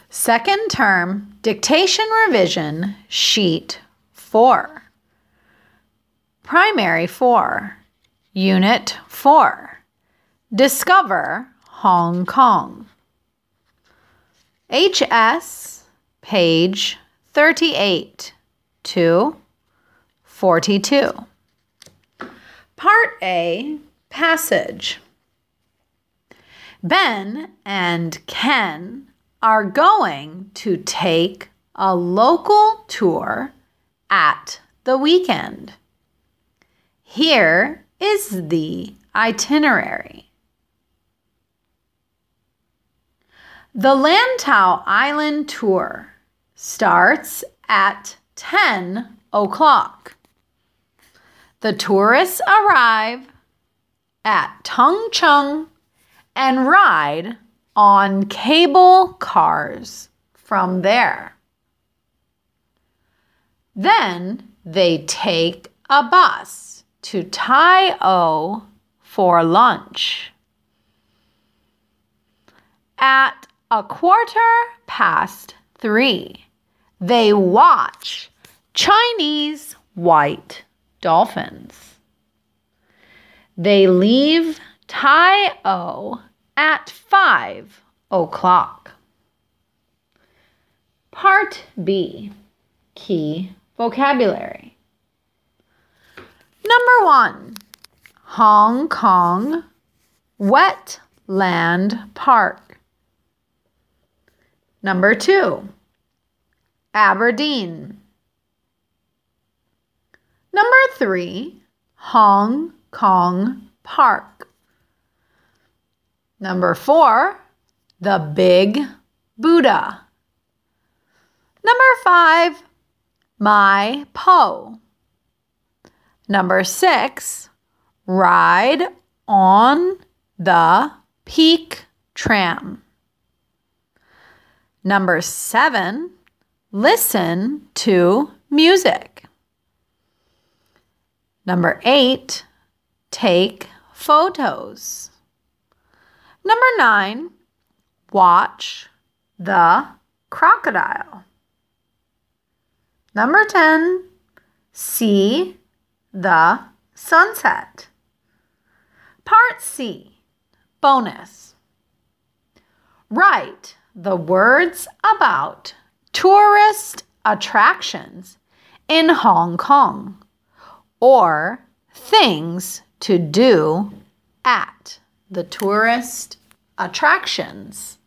Second term dictation revision, sheet 4. Primary 4, unit 4. Discover Hong Kong. HS, page 38 to 42. Part A, passage. Ben and Ken are going to take a local tour at the weekend. Here is the itinerary. The Lantau Island tour starts at 10 o'clock. The tourists arrive at Tung Chung and ride on cable cars from there. Then they take a bus to Tai O for lunch. At 3:15, they watch Chinese white dolphins. They leave Tai O at 5 o'clock. Part B, key vocabulary. Number 1, Hong Kong Wetland Park. Number 2, Aberdeen. Number 3, Hong Kong Park. Number 4, the Big Buddha. Number 5, Mai Po. Number 6, ride on the Peak Tram. Number 7, listen to music. Number 8, take photos. Number 9, watch the crocodile. Number 10, see the sunset. Part C, bonus. Write the words about tourist attractions in Hong Kong or things to do at the tourist attractions.